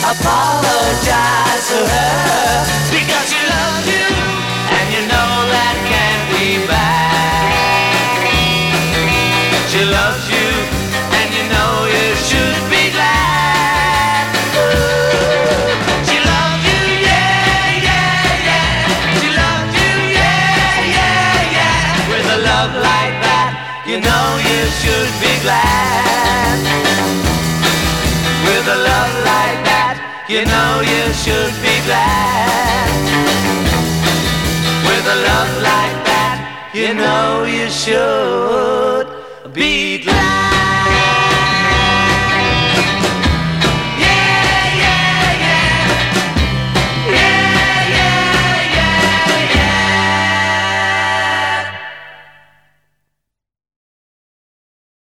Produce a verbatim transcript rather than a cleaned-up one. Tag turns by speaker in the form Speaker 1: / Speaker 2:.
Speaker 1: Apologize to her because she loves you and you know that can't be bad. She loves you and you know you should be glad. Ooh, she loves you, yeah, yeah, yeah. She loves you, yeah, yeah, yeah. With a love like that, you know you should be glad. With a love like that, you know you should be glad. With a love like that, you know you should be glad.